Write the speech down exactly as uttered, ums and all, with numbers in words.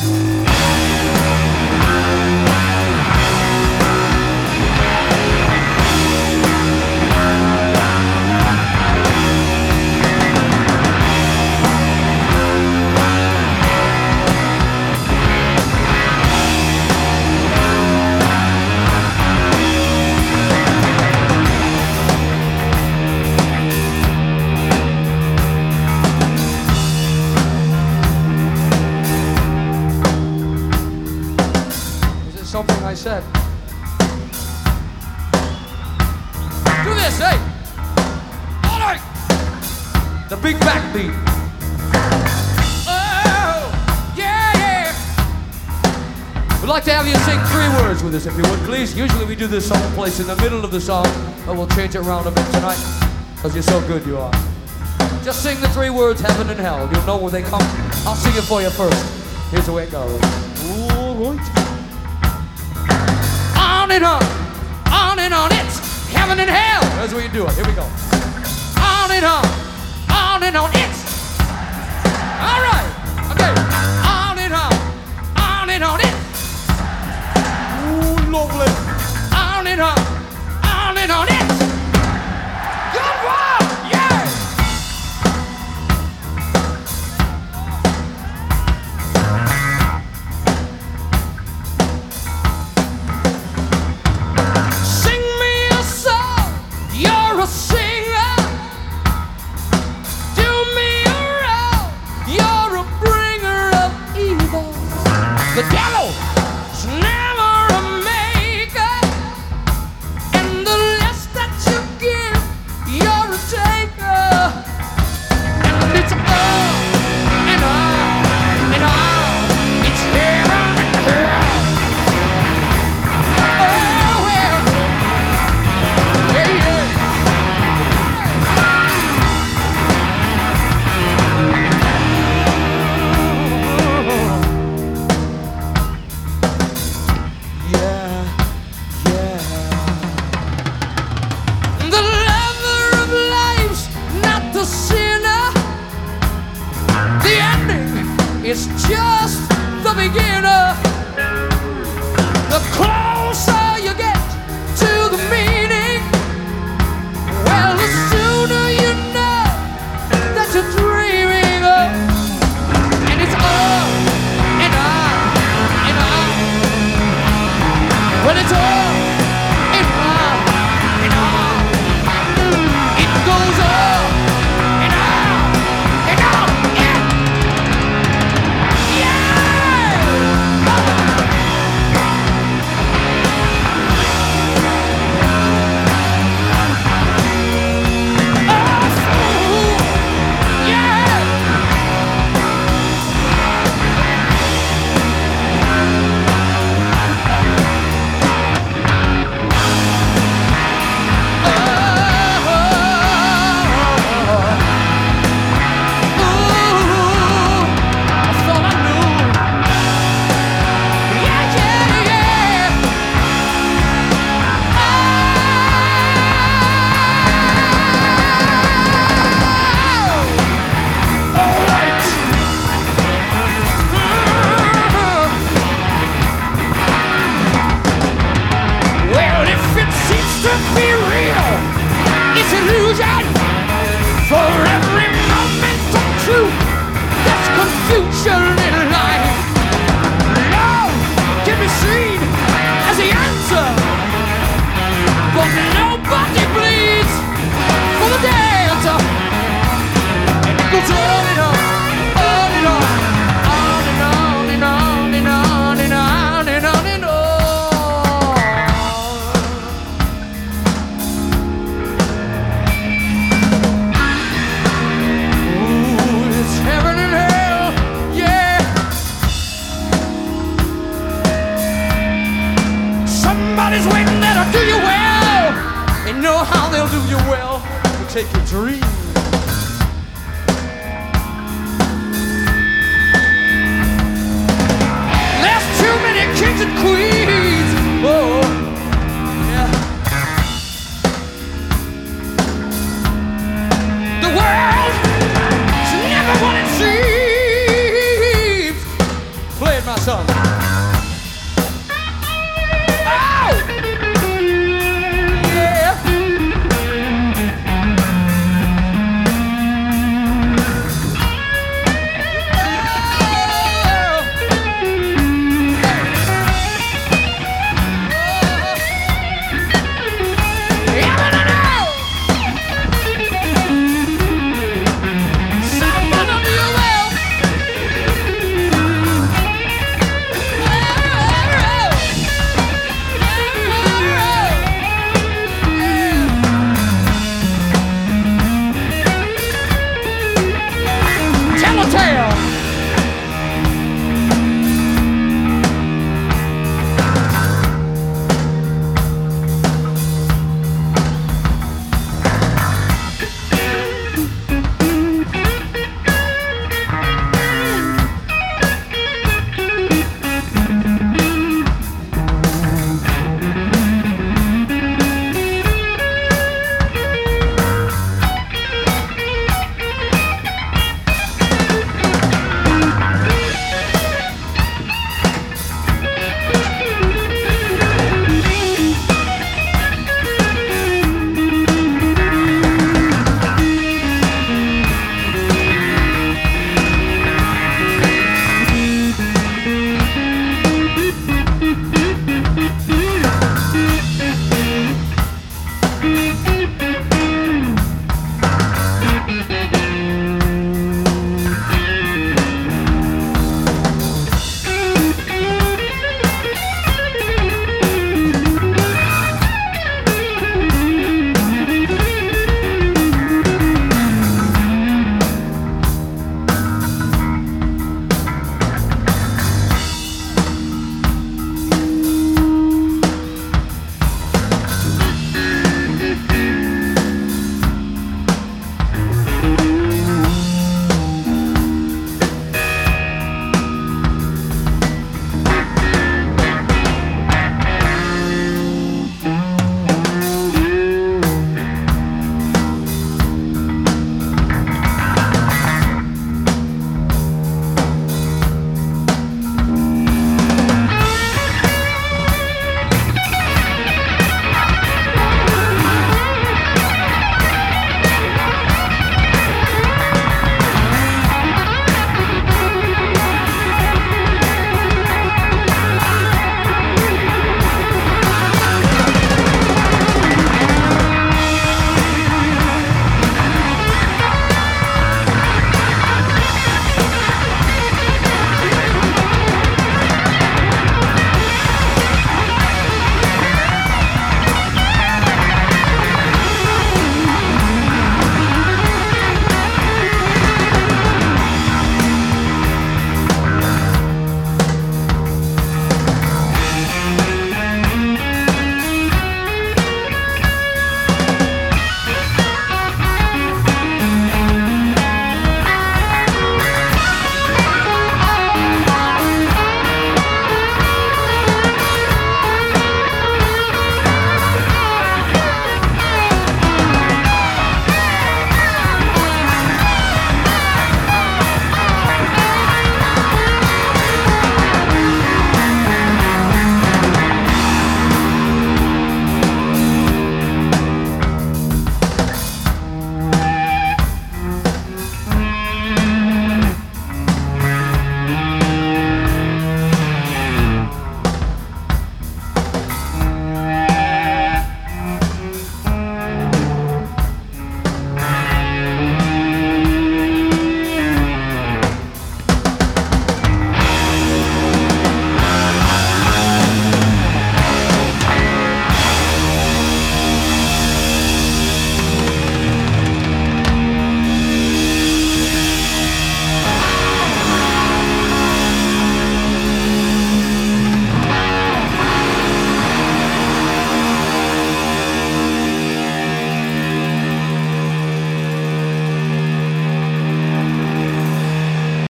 Something I said. Do this, hey! All right! The big backbeat. Oh, yeah, yeah! We'd like to have you sing three words with us, if you would, please. Usually we do this someplace in the middle of the song, but we'll change it around a bit tonight, because you're so good, you are. Just sing the three words, heaven and hell. You'll know where they come. I'll sing it for you first. Here's the way it goes. All right. On and on, on and on, it's heaven and hell. That's what you do it. Here we go. On and on, on and on, it's. All right. Okay. On and on, on and on, it's. Ooh, lovely. On and on, on and on, it's. Good one. Yeah. The devil's never a maker, and the less that you give, you're a taker. And it's on and on and on. It's heaven and hell. Oh well, yeah, yeah. It's just the beginner. The closer you get to the meaning, well, the sooner you know that you're dreaming of. And it's on and on and on. When it's on and on and on, it goes on and on and on. Yeah. Somebody's waiting there to do you well. And know how they'll do you well. They'll take your dreams. There's too many kings and queens. Oh, yeah. The world is never what it seems. Play it, my son.